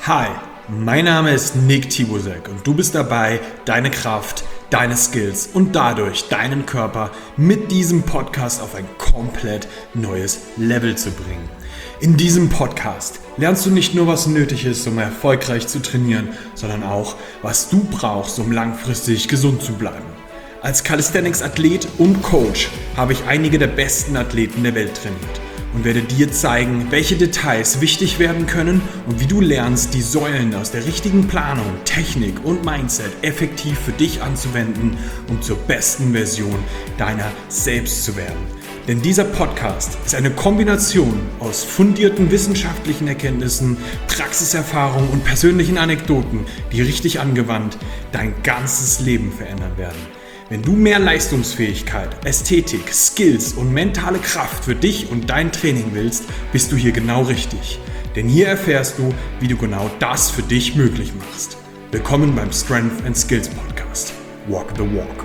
Hi, mein Name ist Nick Tibusek und du bist dabei, deine Kraft, deine Skills und dadurch deinen Körper mit diesem Podcast auf ein komplett neues Level zu bringen. In diesem Podcast lernst du nicht nur, was nötig ist, um erfolgreich zu trainieren, sondern auch, was du brauchst, um langfristig gesund zu bleiben. Als Calisthenics-Athlet und Coach habe ich einige der besten Athleten der Welt trainiert und werde dir zeigen, welche Details wichtig werden können und wie du lernst, die Säulen aus der richtigen Planung, Technik und Mindset effektiv für dich anzuwenden, um zur besten Version deiner selbst zu werden. Denn dieser Podcast ist eine Kombination aus fundierten wissenschaftlichen Erkenntnissen, Praxiserfahrung und persönlichen Anekdoten, die richtig angewandt dein ganzes Leben verändern werden. Wenn du mehr Leistungsfähigkeit, Ästhetik, Skills und mentale Kraft für dich und dein Training willst, bist du hier genau richtig. Denn hier erfährst du, wie du genau das für dich möglich machst. Willkommen beim Strength and Skills Podcast. Walk the Walk.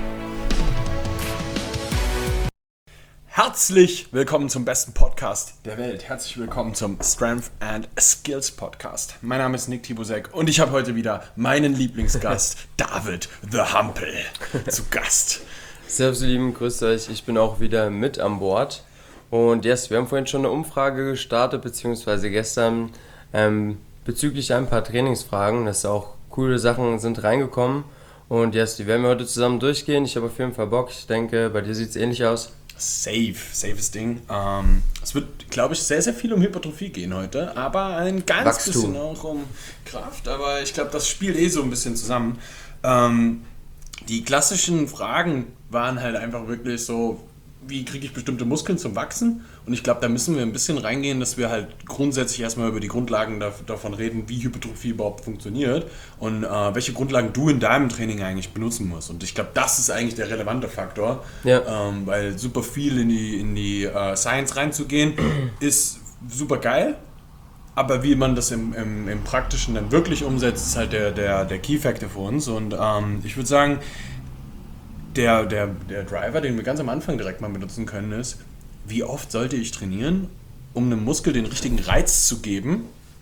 Herzlich willkommen zum besten Podcast der Welt. Herzlich willkommen zum Strength and Skills Podcast. Mein Name ist Nick Tibusek und ich habe heute wieder meinen Lieblingsgast, David The Hampel, zu Gast. Servus ihr Lieben, grüßt euch. Ich bin auch wieder mit an Bord. Und yes, wir haben vorhin schon eine Umfrage gestartet, beziehungsweise gestern, bezüglich ein paar Trainingsfragen. Das ist auch coole Sachen sind reingekommen. Und yes, die werden wir heute zusammen durchgehen. Ich habe auf jeden Fall Bock. Ich denke, bei dir sieht es ähnlich aus. Safes Ding. Es wird, glaube ich, sehr, sehr viel um Hypertrophie gehen heute, aber ein ganz Wachstum. Bisschen auch um Kraft, aber ich glaube, das spielt so ein bisschen zusammen. Die klassischen Fragen waren halt einfach wirklich so, wie kriege ich bestimmte Muskeln zum Wachsen? Und ich glaube, da müssen wir ein bisschen reingehen, dass wir halt grundsätzlich erstmal über die Grundlagen davon reden, wie Hypertrophie überhaupt funktioniert und welche Grundlagen du in deinem Training eigentlich benutzen musst. Und ich glaube, das ist eigentlich der relevante Faktor, weil super viel in die Science reinzugehen, ist super geil. Aber wie man das im Praktischen dann wirklich umsetzt, ist halt der Key Factor für uns. Und ich würde sagen, der Driver, den wir ganz am Anfang direkt mal benutzen können, ist, wie oft sollte ich trainieren, um einem Muskel den richtigen Reiz zu geben,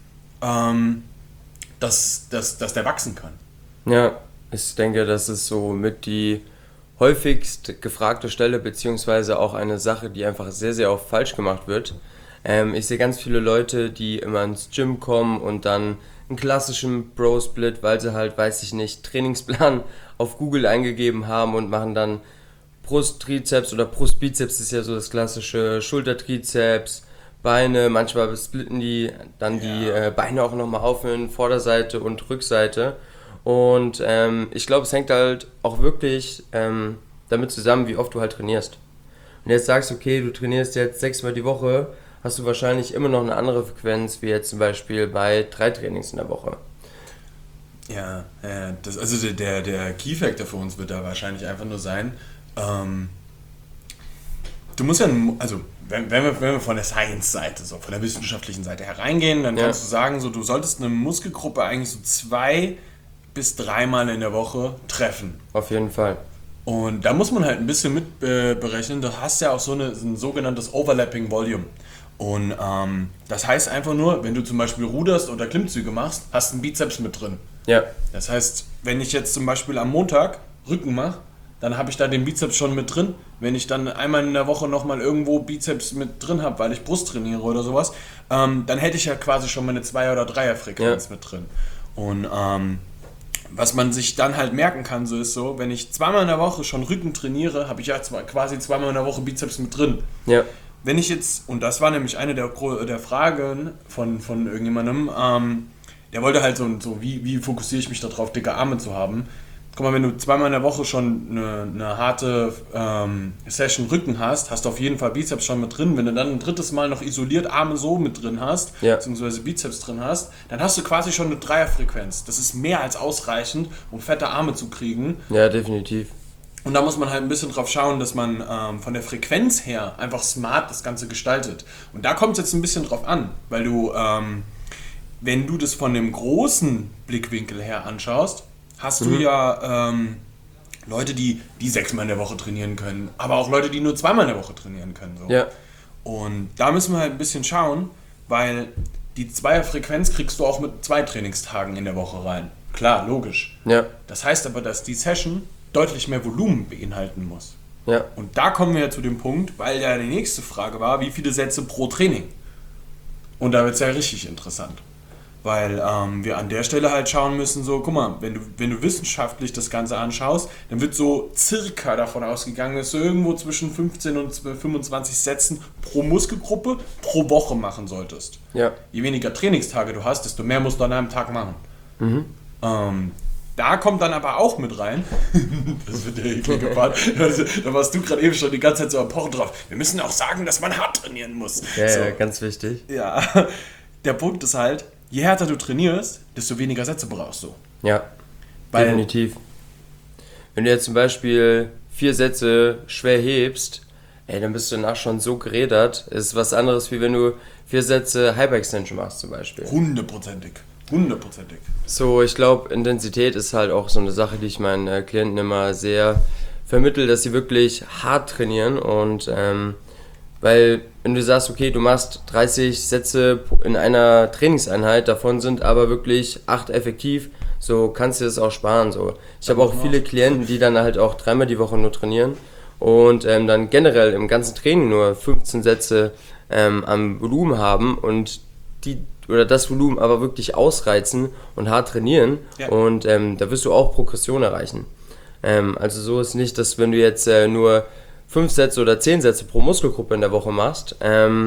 dass der wachsen kann. Ja, ich denke, das ist so mit die häufigst gefragte Stelle, beziehungsweise auch eine Sache, die einfach sehr, sehr oft falsch gemacht wird. Ich sehe ganz viele Leute, die immer ins Gym kommen und dann einen klassischen Bro-Split, weil sie halt, weiß ich nicht, Trainingsplan auf Google eingegeben haben und machen dann Brust-Trizeps oder Brust-Bizeps ist ja so das klassische, Schulter-Trizeps, Beine, manchmal splitten die dann die Beine auch nochmal auf in Vorderseite und Rückseite und ich glaube, es hängt halt auch wirklich damit zusammen, wie oft du halt trainierst. Und jetzt sagst du, okay, du trainierst jetzt 6-mal die Woche, hast du wahrscheinlich immer noch eine andere Frequenz, wie jetzt zum Beispiel bei 3 Trainings in der Woche. Ja, also der Key Factor für uns wird da wahrscheinlich einfach nur sein, du musst ja, also wenn wir von der Science-Seite, so von der wissenschaftlichen Seite hereingehen, dann kannst du sagen, so, du solltest eine Muskelgruppe eigentlich so 2 bis 3 Mal in der Woche treffen. Auf jeden Fall. Und da muss man halt ein bisschen mit berechnen, du hast ja auch so ein sogenanntes Overlapping Volume. Und das heißt einfach nur, wenn du zum Beispiel ruderst oder Klimmzüge machst, hast du einen Bizeps mit drin. Ja. Das heißt, wenn ich jetzt zum Beispiel am Montag Rücken mache, dann habe ich da den Bizeps schon mit drin. Wenn ich dann einmal in der Woche nochmal irgendwo Bizeps mit drin habe, weil ich Brust trainiere oder sowas, dann hätte ich ja quasi schon meine 2- oder 3er-Frequenz mit drin. Und was man sich dann halt merken kann, so ist so, wenn ich 2-mal in der Woche schon Rücken trainiere, habe ich ja quasi 2-mal in der Woche Bizeps mit drin. Ja. Wenn ich jetzt, und das war nämlich eine der Fragen von irgendjemandem, der wollte halt so wie fokussiere ich mich darauf, dicke Arme zu haben. Guck mal, wenn du 2-mal in der Woche schon eine harte Session Rücken hast, hast du auf jeden Fall Bizeps schon mit drin. Wenn du dann ein 3. Mal noch isoliert Arme so mit drin hast, beziehungsweise Bizeps drin hast, dann hast du quasi schon eine 3er-Frequenz. Das ist mehr als ausreichend, um fette Arme zu kriegen. Ja, definitiv. Und da muss man halt ein bisschen drauf schauen, dass man von der Frequenz her einfach smart das Ganze gestaltet. Und da kommt es jetzt ein bisschen drauf an, weil du, wenn du das von dem großen Blickwinkel her anschaust, hast du ja Leute, die 6-mal in der Woche trainieren können, aber auch Leute, die nur 2-mal in der Woche trainieren können. So. Ja. Und da müssen wir halt ein bisschen schauen, weil die Zweierfrequenz kriegst du auch mit 2 Trainingstagen in der Woche rein. Klar, logisch. Ja. Das heißt aber, dass die Session deutlich mehr Volumen beinhalten muss. Ja. Und da kommen wir ja zu dem Punkt, weil ja die nächste Frage war, wie viele Sätze pro Training? Und da wird es ja richtig interessant. Weil wir an der Stelle halt schauen müssen, so, guck mal, wenn du wissenschaftlich das Ganze anschaust, dann wird so circa davon ausgegangen, dass du irgendwo zwischen 15 und 25 Sätzen pro Muskelgruppe pro Woche machen solltest. Ja. Je weniger Trainingstage du hast, desto mehr musst du an einem Tag machen. Da kommt dann aber auch mit rein, das wird der eklige Part, da warst du gerade eben schon die ganze Zeit so am Pochen drauf, wir müssen auch sagen, dass man hart trainieren muss. Ja, so. ja, ganz wichtig. Ja, der Punkt ist halt, je härter du trainierst, desto weniger Sätze brauchst du. Ja, Weil, definitiv. Wenn du jetzt zum Beispiel 4 Sätze schwer hebst, dann bist du danach schon so gerädert. Es ist was anderes, wie wenn du 4 Sätze Hyperextension machst zum Beispiel. 100%ig. So, ich glaube, Intensität ist halt auch so eine Sache, die ich meinen Klienten immer sehr vermittle, dass sie wirklich hart trainieren und weil wenn du sagst, okay, du machst 30 Sätze in einer Trainingseinheit, davon sind aber wirklich 8 effektiv, so kannst du das auch sparen. So. Ich habe auch viele Klienten, die dann halt auch 3-mal die Woche nur trainieren und dann generell im ganzen Training nur 15 Sätze am Volumen haben und das Volumen aber wirklich ausreizen und hart trainieren und da wirst du auch Progression erreichen. Also so ist nicht, dass wenn du jetzt nur 5 Sätze oder 10 Sätze pro Muskelgruppe in der Woche machst,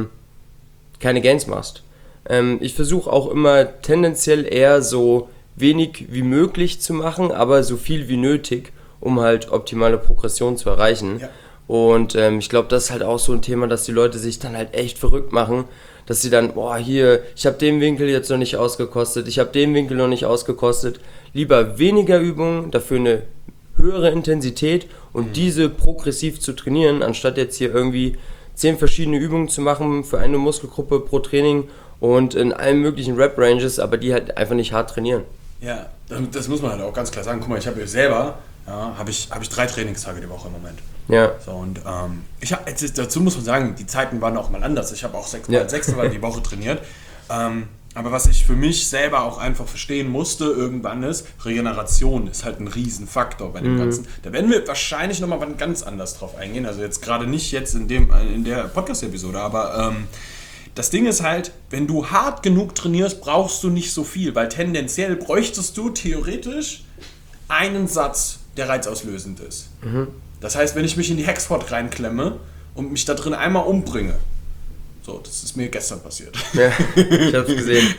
keine Gains machst. Ich versuche auch immer tendenziell eher so wenig wie möglich zu machen, aber so viel wie nötig, um halt optimale Progression zu erreichen. Ja. Und ich glaube, das ist halt auch so ein Thema, dass die Leute sich dann halt echt verrückt machen, dass sie dann, ich habe den Winkel jetzt noch nicht ausgekostet, ich habe den Winkel noch nicht ausgekostet. Lieber weniger Übungen, dafür eine höhere Intensität und diese progressiv zu trainieren, anstatt jetzt hier irgendwie 10 verschiedene Übungen zu machen für eine Muskelgruppe pro Training und in allen möglichen Rep-Ranges, aber die halt einfach nicht hart trainieren. Ja, das muss man halt auch ganz klar sagen. Guck mal, ich habe selber, habe ich 3 Trainingstage die Woche im Moment. Ja. So, und dazu muss man sagen, die Zeiten waren auch mal anders. Ich habe auch 6x6 die Woche trainiert. Aber was ich für mich selber auch einfach verstehen musste irgendwann ist, Regeneration ist halt ein Riesenfaktor bei dem Ganzen. Da werden wir wahrscheinlich nochmal ganz anders drauf eingehen. Also jetzt gerade nicht jetzt in der Podcast-Episode, aber das Ding ist halt, wenn du hart genug trainierst, brauchst du nicht so viel, weil tendenziell bräuchtest du theoretisch einen Satz, der reizauslösend ist. Das heißt, wenn ich mich in die Hexford reinklemme und mich da drin einmal umbringe, so, das ist mir gestern passiert. Ja, ich hab's gesehen.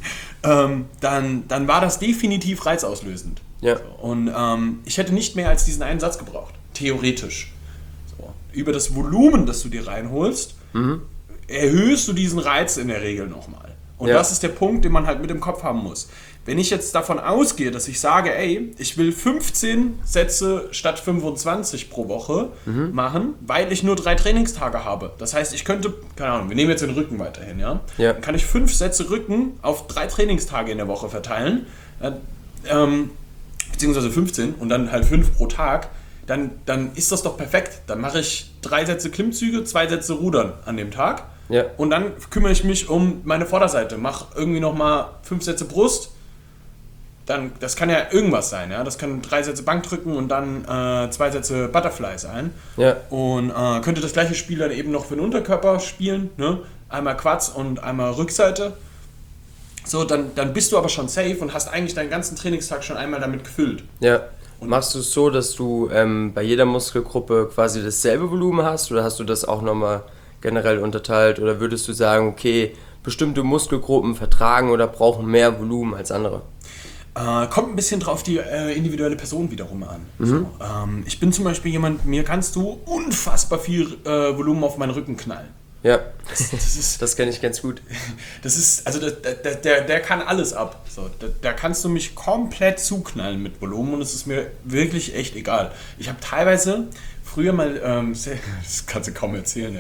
Dann war das definitiv reizauslösend. Ja. So, und ich hätte nicht mehr als diesen einen Satz gebraucht, theoretisch. So, über das Volumen, das du dir reinholst, erhöhst du diesen Reiz in der Regel nochmal. Und das ist der Punkt, den man halt mit im Kopf haben muss. Wenn ich jetzt davon ausgehe, dass ich sage, ich will 15 Sätze statt 25 pro Woche machen, weil ich nur 3 Trainingstage habe. Das heißt, ich könnte, keine Ahnung, wir nehmen jetzt den Rücken weiterhin, ja? Dann kann ich 5 Sätze Rücken auf 3 Trainingstage in der Woche verteilen, beziehungsweise 15 und dann halt 5 pro Tag. Dann ist das doch perfekt. Dann mache ich 3 Sätze Klimmzüge, 2 Sätze Rudern an dem Tag. Ja. Und dann kümmere ich mich um meine Vorderseite. Mache irgendwie nochmal 5 Sätze Brust. Dann, das kann ja irgendwas sein. Ja? Das kann 3 Sätze Bankdrücken und dann 2 Sätze Butterfly sein. Ja. Und könnte das gleiche Spiel dann eben noch für den Unterkörper spielen. Ne? Einmal Quads und einmal Rückseite. So, dann bist du aber schon safe und hast eigentlich deinen ganzen Trainingstag schon einmal damit gefüllt. Ja. Und machst du es so, dass du bei jeder Muskelgruppe quasi dasselbe Volumen hast oder hast du das auch nochmal generell unterteilt oder würdest du sagen, okay, bestimmte Muskelgruppen vertragen oder brauchen mehr Volumen als andere? Kommt ein bisschen drauf die individuelle Person wiederum an. So, ich bin zum Beispiel jemand, mir kannst du unfassbar viel Volumen auf meinen Rücken knallen. Ja, das kenne ich ganz gut. Das ist, also der kann alles ab. So, da kannst du mich komplett zuknallen mit Volumen und es ist mir wirklich echt egal. Ich habe teilweise früher mal, das kannst du kaum erzählen,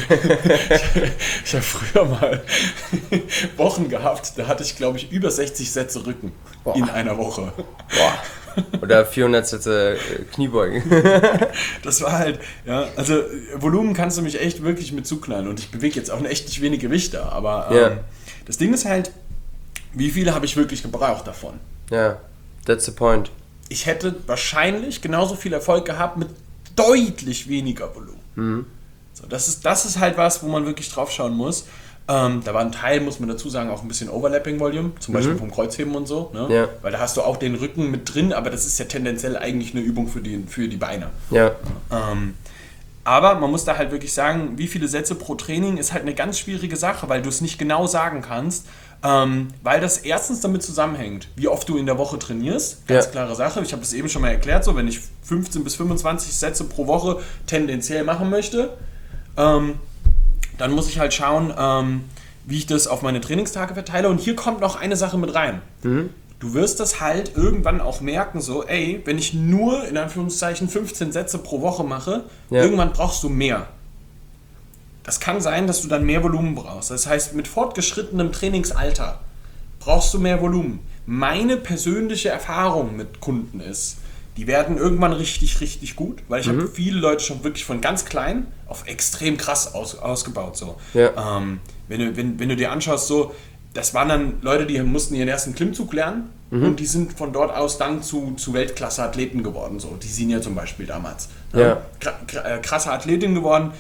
ich habe früher mal Wochen gehabt, da hatte ich glaube ich über 60 Sätze Rücken in einer Woche. Boah. Oder 400 Sätze Kniebeugen. Das war halt, ja, also Volumen kannst du mich echt wirklich mit zuknallen und ich bewege jetzt auch echt nicht wenig Gewicht da, aber Das Ding ist halt, wie viele habe ich wirklich gebraucht davon? Ja, that's the point. Ich hätte wahrscheinlich genauso viel Erfolg gehabt mit deutlich weniger Volumen. So, das ist halt was, wo man wirklich drauf schauen muss. Da war ein Teil, muss man dazu sagen, auch ein bisschen Overlapping Volume, zum Beispiel vom Kreuzheben und so. Ne? Ja. Weil da hast du auch den Rücken mit drin, aber das ist ja tendenziell eigentlich eine Übung für die Beine. Ja. Aber man muss da halt wirklich sagen, wie viele Sätze pro Training ist halt eine ganz schwierige Sache, weil du es nicht genau sagen kannst, weil das erstens damit zusammenhängt, wie oft du in der Woche trainierst. Ganz klare Sache. Ich habe das eben schon mal erklärt, so wenn ich 15 bis 25 Sätze pro Woche tendenziell machen möchte, dann muss ich halt schauen, wie ich das auf meine Trainingstage verteile. Und hier kommt noch eine Sache mit rein. Du wirst das halt irgendwann auch merken, so, ey, wenn ich nur, in Anführungszeichen, 15 Sätze pro Woche mache, irgendwann brauchst du mehr. Das kann sein, dass du dann mehr Volumen brauchst. Das heißt, mit fortgeschrittenem Trainingsalter brauchst du mehr Volumen. Meine persönliche Erfahrung mit Kunden ist, die werden irgendwann richtig, richtig gut, weil ich habe viele Leute schon wirklich von ganz klein auf extrem krass ausgebaut. So. Ja. Wenn du dir anschaust, so, das waren dann Leute, die mussten ihren ersten Klimmzug lernen und die sind von dort aus dann zu Weltklasse-Athleten geworden. So. Die Sinja zum Beispiel damals. Ja. Krasse Athletin geworden.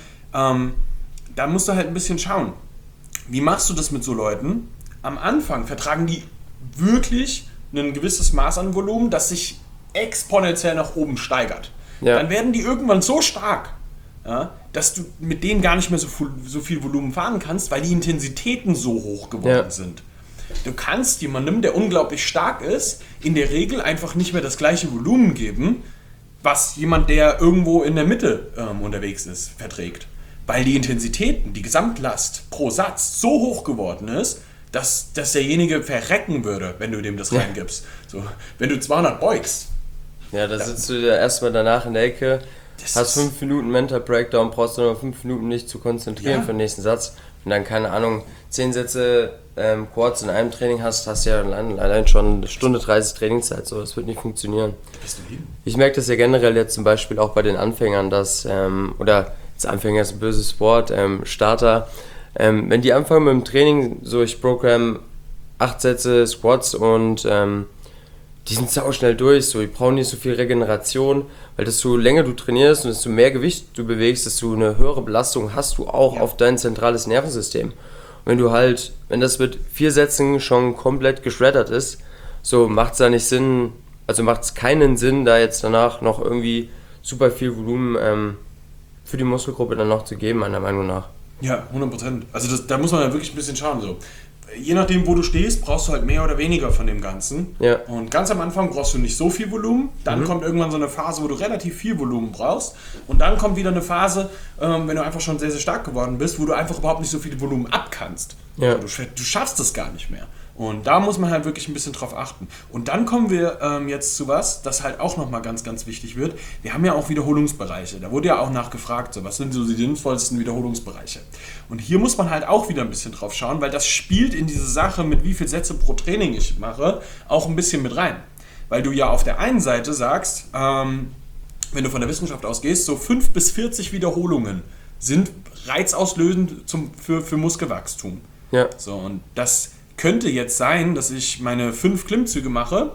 Da musst du halt ein bisschen schauen. Wie machst du das mit so Leuten? Am Anfang vertragen die wirklich ein gewisses Maß an Volumen, das sich exponentiell nach oben steigert. Ja. Dann werden die irgendwann so stark, ja, dass du mit denen gar nicht mehr so viel Volumen fahren kannst, weil die Intensitäten so hoch geworden sind. Du kannst jemandem, der unglaublich stark ist, in der Regel einfach nicht mehr das gleiche Volumen geben, was jemand, der irgendwo in der Mitte unterwegs ist, verträgt. Weil die Intensitäten, die Gesamtlast pro Satz so hoch geworden ist, dass derjenige verrecken würde, wenn du dem das reingibst. So, wenn du 200 beugst. Ja, da sitzt du ja erstmal danach in der Ecke, hast 5 Minuten Mental Breakdown, brauchst du nur 5 Minuten nicht zu konzentrieren für den nächsten Satz. Und dann, keine Ahnung, 10 Sätze Quads in einem Training hast du ja allein schon eine Stunde 30 Trainingszeit. So, das wird nicht funktionieren. Ich merke das ja generell jetzt zum Beispiel auch bei den Anfängern, dass, oder jetzt Anfänger ist ein böses Wort, Starter, wenn die anfangen mit dem Training, so ich programme 8 Sätze Squats und die sind sau schnell durch, so, die brauchen nicht so viel Regeneration, weil desto länger du trainierst und desto mehr Gewicht du bewegst, desto eine höhere Belastung hast du auch auf dein zentrales Nervensystem. Und wenn das mit 4 Sätzen schon komplett geschreddert ist, so macht es da nicht Sinn, also macht es keinen Sinn, da jetzt danach noch irgendwie super viel Volumen für die Muskelgruppe dann noch zu geben, meiner Meinung nach. Ja, 100%. Also da muss man ja wirklich ein bisschen schauen. So. Je nachdem, wo du stehst, brauchst du halt mehr oder weniger von dem Ganzen. Ja. Und ganz am Anfang brauchst du nicht so viel Volumen. Dann kommt irgendwann so eine Phase, wo du relativ viel Volumen brauchst. Und dann kommt wieder eine Phase, wenn du einfach schon sehr, sehr stark geworden bist, wo du einfach überhaupt nicht so viel Volumen abkannst. Ja. Also du schaffst es gar nicht mehr. Und da muss man halt wirklich ein bisschen drauf achten. Und dann kommen wir jetzt zu was, das halt auch nochmal ganz, ganz wichtig wird. Wir haben ja auch Wiederholungsbereiche. Da wurde ja auch nachgefragt, so, was sind so die sinnvollsten Wiederholungsbereiche. Und hier muss man halt auch wieder ein bisschen drauf schauen, weil das spielt in diese Sache, mit wie viele Sätze pro Training ich mache, auch ein bisschen mit rein. Weil du ja auf der einen Seite sagst, wenn du von der Wissenschaft ausgehst, so 5 bis 40 Wiederholungen sind reizauslösend für Muskelwachstum. Ja. So, und das könnte jetzt sein, dass ich meine 5 Klimmzüge mache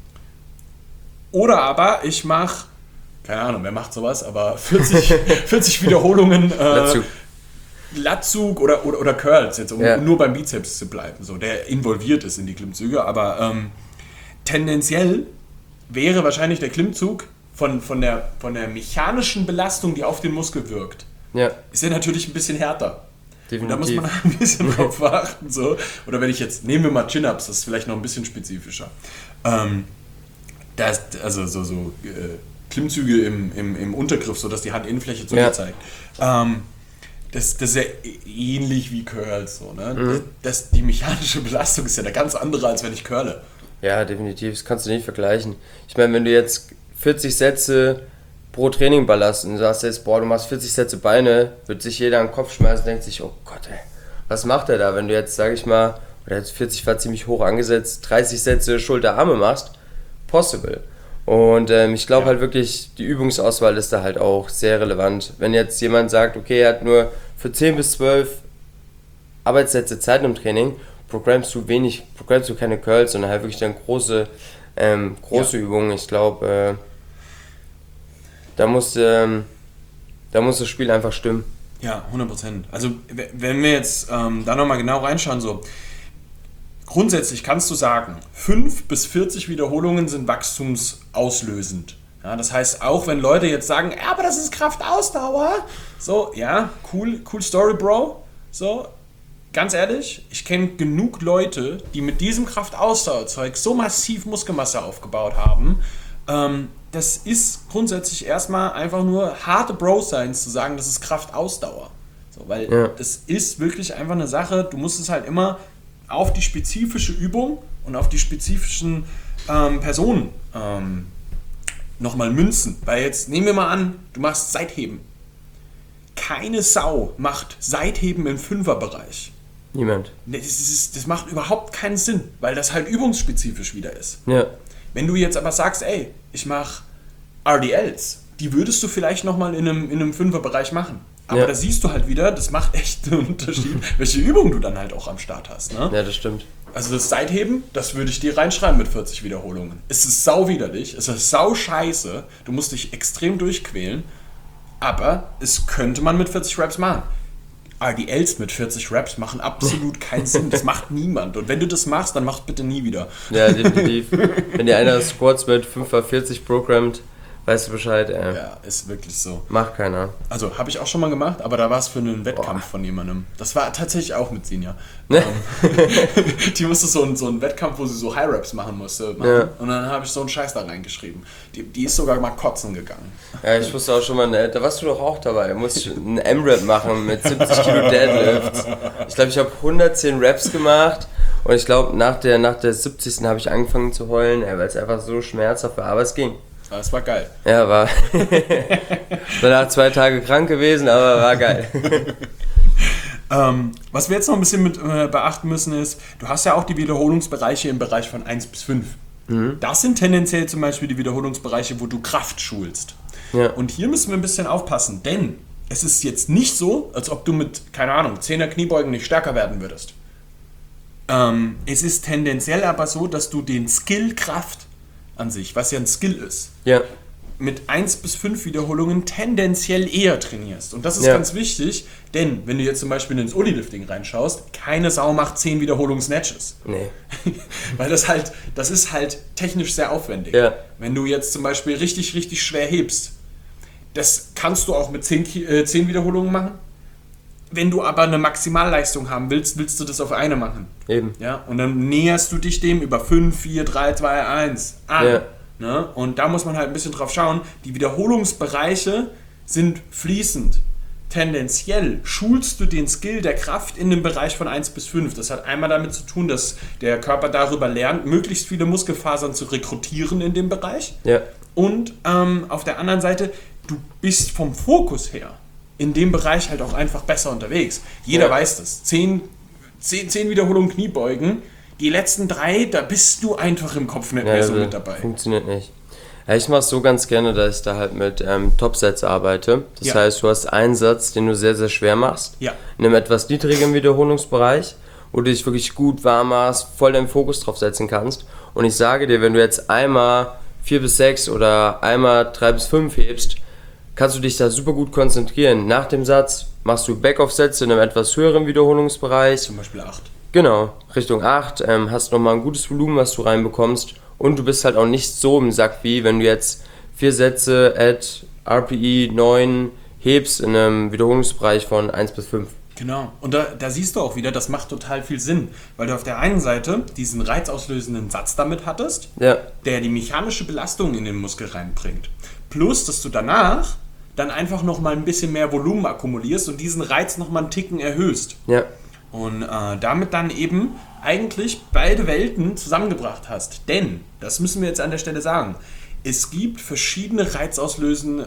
oder aber ich mache, keine Ahnung, wer macht sowas, aber 40 Wiederholungen Latzug oder Curls, jetzt um nur beim Bizeps zu bleiben, so, der involviert ist in die Klimmzüge, aber tendenziell wäre wahrscheinlich der Klimmzug von der mechanischen Belastung, die auf den Muskel wirkt, ist er natürlich ein bisschen härter. Definitiv. Und da muss man ein bisschen drauf achten. So. Oder wenn ich jetzt, nehmen wir mal Chin-Ups, das ist vielleicht noch ein bisschen spezifischer. Also so Klimmzüge im Untergriff, sodass die Handinnenfläche zu mir zeigt. Das ist ja ähnlich wie Curls. So, ne? Die mechanische Belastung ist ja eine ganz andere, als wenn ich curle. Ja, definitiv. Das kannst du nicht vergleichen. Ich meine, wenn du jetzt 40 Sätze pro Training ballasten und du sagst jetzt, boah, du machst 40 Sätze Beine, wird sich jeder an den Kopf schmeißen und denkt sich, oh Gott, ey, was macht er da? Wenn du jetzt, sag ich mal, oder jetzt 40 war ziemlich hoch angesetzt, 30 Sätze Schulter-Arme machst, possible. Und ich glaube halt wirklich, die Übungsauswahl ist da halt auch sehr relevant. Wenn jetzt jemand sagt, okay, er hat nur für 10 bis 12 Arbeitssätze Zeit im Training, programmst du keine Curls, sondern halt wirklich dann große Übungen. Ich glaube, da muss das Spiel einfach stimmen. Ja, 100%. Also wenn wir jetzt da nochmal genau reinschauen, so grundsätzlich kannst du sagen, 5 bis 40 Wiederholungen sind wachstumsauslösend. Ja, das heißt, auch wenn Leute jetzt sagen, ja, aber das ist Kraftausdauer, so, ja, cool Story, Bro, so, ganz ehrlich, ich kenne genug Leute, die mit diesem Kraftausdauerzeug so massiv Muskelmasse aufgebaut haben. Das ist grundsätzlich erstmal einfach nur harte Bro-Science zu sagen, das ist Kraftausdauer. So, weil das ist wirklich einfach eine Sache, du musst es halt immer auf die spezifische Übung und auf die spezifischen Personen nochmal münzen. Weil jetzt nehmen wir mal an, du machst Seitheben. Keine Sau macht Seitheben im 5er-Bereich. Niemand. Das macht überhaupt keinen Sinn, weil das halt übungsspezifisch wieder ist. Ja. Wenn du jetzt aber sagst, ey, ich mache RDLs, die würdest du vielleicht nochmal in einem 5er-Bereich machen. Aber da siehst du halt wieder, das macht echt einen Unterschied, welche Übung du dann halt auch am Start hast. Ne? Ja, das stimmt. Also das Seitheben, das würde ich dir reinschreiben mit 40 Wiederholungen. Es ist sau widerlich, es ist sau scheiße, du musst dich extrem durchquälen, aber es könnte man mit 40 Reps machen. RDLs mit 40 Reps machen absolut keinen Sinn, das macht niemand. Und wenn du das machst, dann mach bitte nie wieder. Ja, definitiv. Wenn dir einer Squats mit 5x40 programmt, weißt du Bescheid, ey. Ja, ist wirklich so. Macht keiner. Also, habe ich auch schon mal gemacht, aber da war es für einen Wettkampf von jemandem. Das war tatsächlich auch mit Sinja. Die musste so einen Wettkampf, wo sie so High-Reps machen musste. Ja. Und dann habe ich so einen Scheiß da reingeschrieben. Die ist sogar mal kotzen gegangen. Ja, ich wusste auch schon mal, da warst du doch auch dabei. Du musst einen M-Rap machen mit 70 Kilo Deadlifts. Ich glaube, ich habe 110 Reps gemacht. Und ich glaube, nach der 70. habe ich angefangen zu heulen, weil es einfach so schmerzhaft war. Aber es ging. Das war geil. Ja, war danach 2 Tage krank gewesen, aber war geil. Was wir jetzt noch ein bisschen mit beachten müssen ist, du hast ja auch die Wiederholungsbereiche im Bereich von 1 bis 5. Das sind tendenziell zum Beispiel die Wiederholungsbereiche, wo du Kraft schulst. Ja. Und hier müssen wir ein bisschen aufpassen, denn es ist jetzt nicht so, als ob du mit, keine Ahnung, 10er Kniebeugen nicht stärker werden würdest. Es ist tendenziell aber so, dass du den Skill Kraft an sich, was ja ein Skill ist, mit 1 bis 5 Wiederholungen tendenziell eher trainierst. Und das ist ganz wichtig, denn wenn du jetzt zum Beispiel ins Ullilifting reinschaust, keine Sau macht 10 Wiederholungen Snatches. Nee. Weil das ist halt technisch sehr aufwendig. Ja. Wenn du jetzt zum Beispiel richtig, richtig schwer hebst, das kannst du auch mit 10 Wiederholungen machen. Wenn du aber eine Maximalleistung haben willst du das auf eine machen. Eben. Ja? Und dann näherst du dich dem über 5, 4, 3, 2, 1 an. Ja. Ne? Und da muss man halt ein bisschen drauf schauen. Die Wiederholungsbereiche sind fließend. Tendenziell schulst du den Skill der Kraft in dem Bereich von 1 bis 5. Das hat einmal damit zu tun, dass der Körper darüber lernt, möglichst viele Muskelfasern zu rekrutieren in dem Bereich. Ja. Und auf der anderen Seite, du bist vom Fokus her in dem Bereich halt auch einfach besser unterwegs. Jeder weiß das. 10 Wiederholungen Kniebeugen, die letzten 3, da bist du einfach im Kopf nicht mehr so mit dabei. Funktioniert nicht. Ja, ich mache es so ganz gerne, dass ich da halt mit Topsets arbeite. Das heißt, du hast einen Satz, den du sehr, sehr schwer machst, in einem etwas niedrigen Wiederholungsbereich, wo du dich wirklich gut warm machst, voll deinen Fokus drauf setzen kannst. Und ich sage dir, wenn du jetzt einmal 4 bis 6 oder einmal 3 bis 5 hebst, kannst du dich da super gut konzentrieren. Nach dem Satz machst du Backoff-Sätze in einem etwas höheren Wiederholungsbereich. Zum Beispiel 8. Genau, Richtung 8. Hast nochmal ein gutes Volumen, was du reinbekommst. Und du bist halt auch nicht so im Sack, wie wenn du jetzt 4 Sätze at RPE 9 hebst in einem Wiederholungsbereich von 1 bis 5. Genau. Und da siehst du auch wieder, das macht total viel Sinn. Weil du auf der einen Seite diesen reizauslösenden Satz damit hattest, der die mechanische Belastung in den Muskel reinbringt. Plus, dass du danach dann einfach nochmal ein bisschen mehr Volumen akkumulierst und diesen Reiz nochmal einen Ticken erhöhst. Ja. Und damit dann eben eigentlich beide Welten zusammengebracht hast. Denn, das müssen wir jetzt an der Stelle sagen, es gibt verschiedene reizauslösende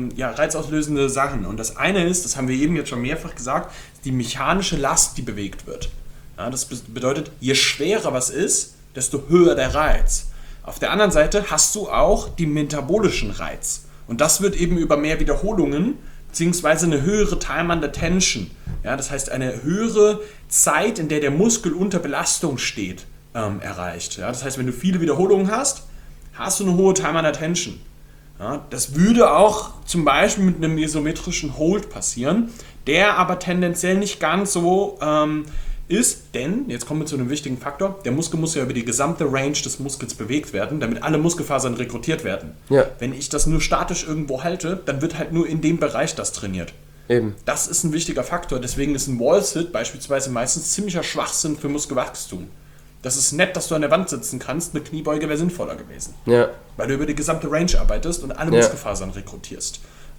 Sachen. Und das eine ist, das haben wir eben jetzt schon mehrfach gesagt, die mechanische Last, die bewegt wird. Ja, das bedeutet, je schwerer was ist, desto höher der Reiz. Auf der anderen Seite hast du auch den metabolischen Reiz. Und das wird eben über mehr Wiederholungen beziehungsweise eine höhere Time under Tension ja, das heißt eine höhere Zeit, in der der Muskel unter Belastung steht, erreicht. Ja, das heißt, wenn du viele Wiederholungen hast, hast du eine hohe Time under Tension. Ja, das würde auch zum Beispiel mit einem isometrischen Hold passieren, der aber tendenziell nicht ganz so ist, denn, jetzt kommen wir zu einem wichtigen Faktor, der Muskel muss ja über die gesamte Range des Muskels bewegt werden, damit alle Muskelfasern rekrutiert werden. Ja. Wenn ich das nur statisch irgendwo halte, dann wird halt nur in dem Bereich das trainiert. Eben. Das ist ein wichtiger Faktor, deswegen ist ein Wall-Sit beispielsweise meistens ziemlicher Schwachsinn für Muskelwachstum. Das ist nett, dass du an der Wand sitzen kannst, eine Kniebeuge wäre sinnvoller gewesen. Ja. Weil du über die gesamte Range arbeitest und alle Muskelfasern rekrutierst.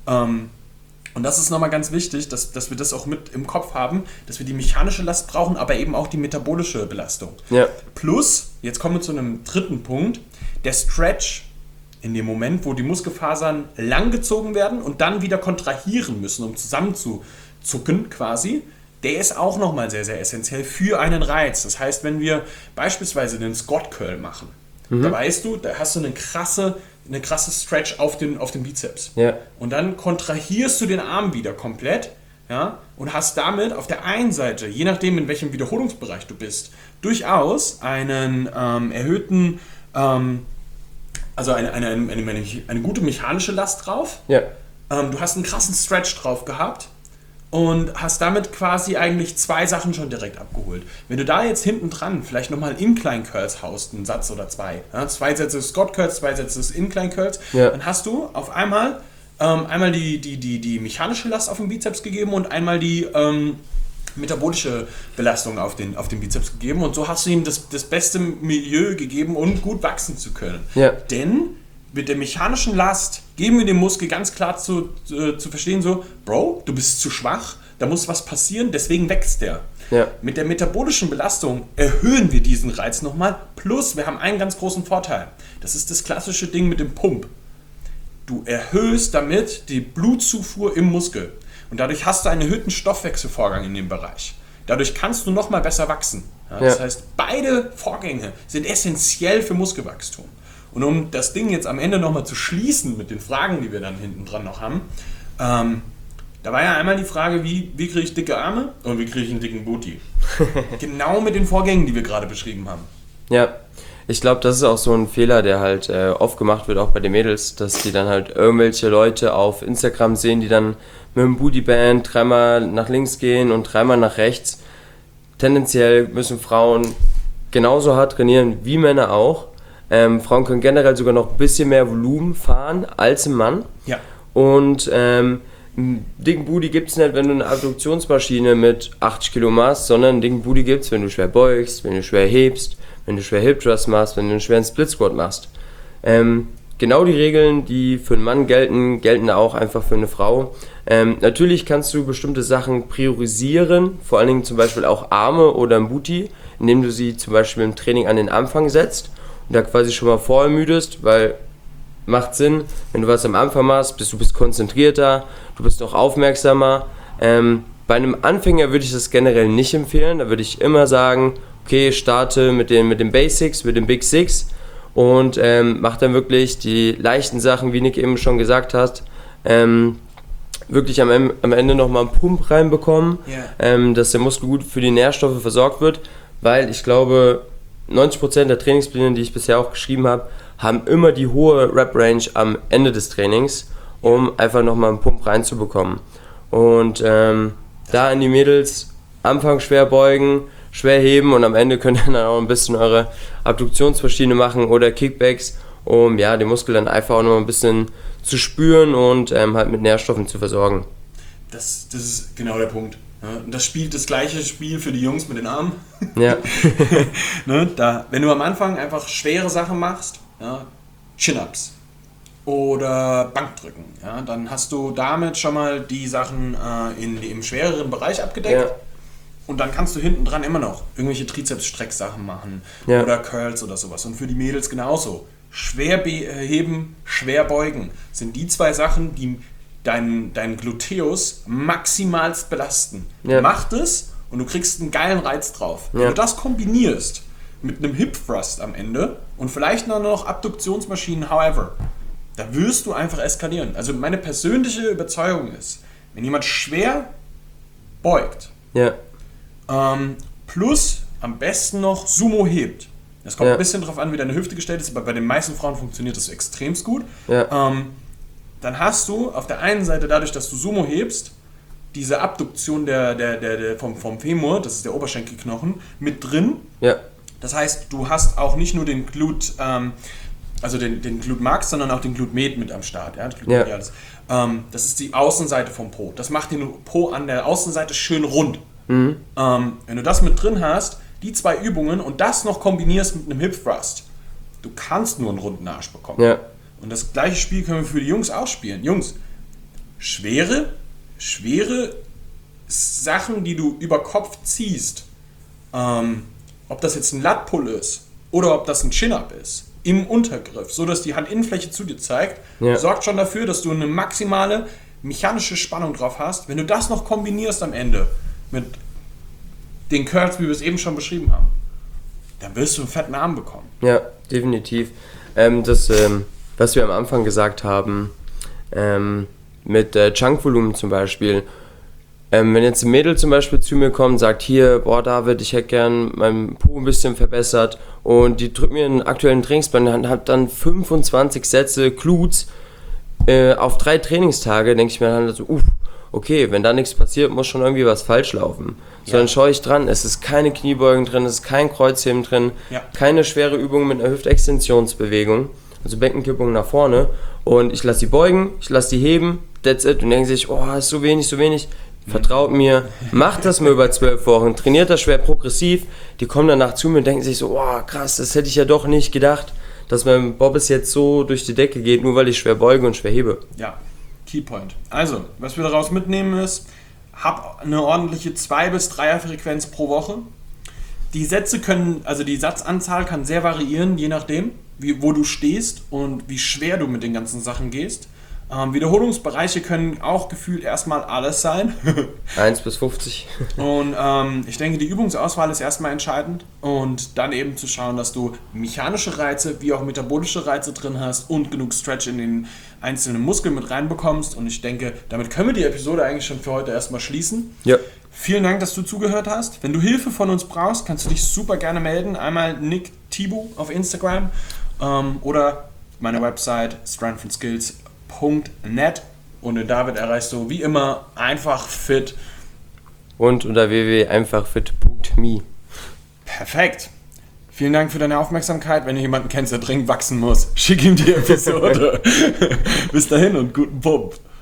Und das ist nochmal ganz wichtig, dass wir das auch mit im Kopf haben, dass wir die mechanische Last brauchen, aber eben auch die metabolische Belastung. Ja. Plus, jetzt kommen wir zu einem dritten Punkt, der Stretch in dem Moment, wo die Muskelfasern langgezogen werden und dann wieder kontrahieren müssen, um zusammenzuzucken quasi, der ist auch nochmal sehr, sehr essentiell für einen Reiz. Das heißt, wenn wir beispielsweise den Squat Curl machen, da weißt du, da hast du eine krasse Stretch auf den Bizeps. Ja. Und dann kontrahierst du den Arm wieder komplett, ja, und hast damit auf der einen Seite, je nachdem in welchem Wiederholungsbereich du bist, durchaus einen erhöhten, also eine gute mechanische Last drauf. Ja. Du hast einen krassen Stretch drauf gehabt und hast damit quasi eigentlich 2 Sachen schon direkt abgeholt. Wenn du da jetzt hinten dran vielleicht nochmal Incline Curls haust, einen Satz oder 2, ja, 2 Sätze Squat Curls, 2 Sätze Incline Curls, dann hast du auf einmal die mechanische Last auf den Bizeps gegeben und einmal die metabolische Belastung auf den Bizeps gegeben und so hast du ihm das beste Milieu gegeben, um gut wachsen zu können. Ja. Denn mit der mechanischen Last geben wir dem Muskel ganz klar zu verstehen, so, Bro, du bist zu schwach, da muss was passieren, deswegen wächst der. Ja. Mit der metabolischen Belastung erhöhen wir diesen Reiz nochmal, plus wir haben einen ganz großen Vorteil. Das ist das klassische Ding mit dem Pump. Du erhöhst damit die Blutzufuhr im Muskel und dadurch hast du einen erhöhten Stoffwechselvorgang in dem Bereich. Dadurch kannst du nochmal besser wachsen. Ja, das heißt, beide Vorgänge sind essentiell für Muskelwachstum. Und um das Ding jetzt am Ende nochmal zu schließen mit den Fragen, die wir dann hinten dran noch haben, da war ja einmal die Frage, wie kriege ich dicke Arme und wie kriege ich einen dicken Booty? Genau mit den Vorgängen, die wir gerade beschrieben haben. Ja, ich glaube, das ist auch so ein Fehler, der halt oft gemacht wird, auch bei den Mädels, dass die dann halt irgendwelche Leute auf Instagram sehen, die dann mit dem Bootyband 3-mal nach links gehen und 3-mal nach rechts. Tendenziell müssen Frauen genauso hart trainieren wie Männer auch. Frauen können generell sogar noch ein bisschen mehr Volumen fahren als ein Mann. Ja. Und einen dicken Booty gibt es nicht, wenn du eine Adduktionsmaschine mit 80 Kilo machst, sondern einen dicken Booty gibt es, wenn du schwer beugst, wenn du schwer hebst, wenn du schwer Hip Thrust machst, wenn du einen schweren Split Squat machst. Genau die Regeln, die für einen Mann gelten auch einfach für eine Frau. Natürlich kannst du bestimmte Sachen priorisieren, vor allen Dingen zum Beispiel auch Arme oder ein Booty, indem du sie zum Beispiel im Training an den Anfang setzt und da quasi schon mal vorermüdest, weil macht Sinn, wenn du was am Anfang machst, du bist konzentrierter, du bist auch aufmerksamer. Bei einem Anfänger würde ich das generell nicht empfehlen, da würde ich immer sagen, okay, starte mit den Basics, mit den Big Six und mach dann wirklich die leichten Sachen, wie Nick eben schon gesagt hat, wirklich am Ende nochmal einen Pump reinbekommen, dass der Muskel gut für die Nährstoffe versorgt wird, weil ich glaube, 90% der Trainingspläne, die ich bisher auch geschrieben habe, haben immer die hohe Rep-Range am Ende des Trainings, um einfach nochmal einen Pump reinzubekommen. Und da an die Mädels, Anfang schwer beugen, schwer heben und am Ende könnt ihr dann auch ein bisschen eure Abduktionsmaschine machen oder Kickbacks, um ja, den Muskel dann einfach auch noch ein bisschen zu spüren und halt mit Nährstoffen zu versorgen. Das ist genau der Punkt. Ja, und das spielt das gleiche Spiel für die Jungs mit den Armen. Ja. Ne, wenn du am Anfang einfach schwere Sachen machst, ja, Chin-Ups oder Bankdrücken, ja, dann hast du damit schon mal die Sachen im schwereren Bereich abgedeckt. Ja. Und dann kannst du hinten dran immer noch irgendwelche Trizeps-Strecksachen machen oder Curls oder sowas. Und für die Mädels genauso. Schwer heben, schwer beugen sind die 2 Sachen, die deinen Gluteus maximalst belasten. Ja. Mach das und du kriegst einen geilen Reiz drauf. Ja. Wenn du das kombinierst mit einem Hip Thrust am Ende und vielleicht noch Abduktionsmaschinen, however, da wirst du einfach eskalieren. Also meine persönliche Überzeugung ist, wenn jemand schwer beugt Ja. Plus am besten noch Sumo hebt. Das kommt ein bisschen drauf an, wie deine Hüfte gestellt ist, aber bei den meisten Frauen funktioniert das extremst gut. Ja. Dann hast du auf der einen Seite, dadurch, dass du Sumo hebst, diese Abduktion vom Femur, das ist der Oberschenkelknochen, mit drin. Ja. Das heißt, du hast auch nicht nur den Glut, also den Glut Max, sondern auch den Glut Med mit am Start. Ja? Das ist die Außenseite vom Po. Das macht den Po an der Außenseite schön rund. Mhm. Wenn du das mit drin hast, die 2 Übungen und das noch kombinierst mit einem Hip Thrust, du kannst nur einen runden Arsch bekommen. Ja. Und das gleiche Spiel können wir für die Jungs auch spielen. Jungs, schwere Sachen, die du über Kopf ziehst, ob das jetzt ein Lat-Pull ist oder ob das ein Chin-Up ist, im Untergriff, so dass die Handinnenfläche zu dir zeigt, sorgt schon dafür, dass du eine maximale mechanische Spannung drauf hast. Wenn du das noch kombinierst am Ende mit den Curls, wie wir es eben schon beschrieben haben, dann wirst du einen fetten Arm bekommen. Ja, definitiv. Was wir am Anfang gesagt haben, mit Chunkvolumen zum Beispiel, wenn jetzt ein Mädel zum Beispiel zu mir kommt und sagt, hier, boah David, ich hätte gern meinen Po ein bisschen verbessert und die drückt mir einen aktuellen Trainingsplan und hat dann 25 Sätze Glutes auf 3 Trainingstage, denke ich mir dann so, okay, wenn da nichts passiert, muss schon irgendwie was falsch laufen. So, dann schaue ich dran, es ist keine Kniebeugen drin, es ist kein Kreuzheben drin, keine schwere Übung mit einer Hüftextensionsbewegung, also Beckenkippung nach vorne und ich lasse die beugen, ich lasse die heben, that's it und denken sich, ist so wenig. Vertraut mir, macht das mal über 12 Wochen, trainiert das schwer progressiv, die kommen danach zu mir und denken sich so, krass, das hätte ich ja doch nicht gedacht, dass mein Bobbes jetzt so durch die Decke geht, nur weil ich schwer beuge und schwer hebe. Ja, Keypoint. Also, was wir daraus mitnehmen ist, hab eine ordentliche 2- bis 3er-Frequenz pro Woche. Die die Satzanzahl kann sehr variieren, je nachdem, wo du stehst und wie schwer du mit den ganzen Sachen gehst. Wiederholungsbereiche können auch gefühlt erstmal alles sein. 1 bis 50. Und ich denke, die Übungsauswahl ist erstmal entscheidend und dann eben zu schauen, dass du mechanische Reize wie auch metabolische Reize drin hast und genug Stretch in den einzelnen Muskeln mit reinbekommst. Und ich denke, damit können wir die Episode eigentlich schon für heute erstmal schließen. Ja. Vielen Dank, dass du zugehört hast. Wenn du Hilfe von uns brauchst, kannst du dich super gerne melden. Einmal Nick Thibaut auf Instagram oder meine Website strengthandskills.net und den David erreichst du wie immer einfach fit. Und unter www.einfachfit.me. Perfekt. Vielen Dank für deine Aufmerksamkeit. Wenn du jemanden kennst, der dringend wachsen muss, schick ihm die Episode. Bis dahin und guten Pump.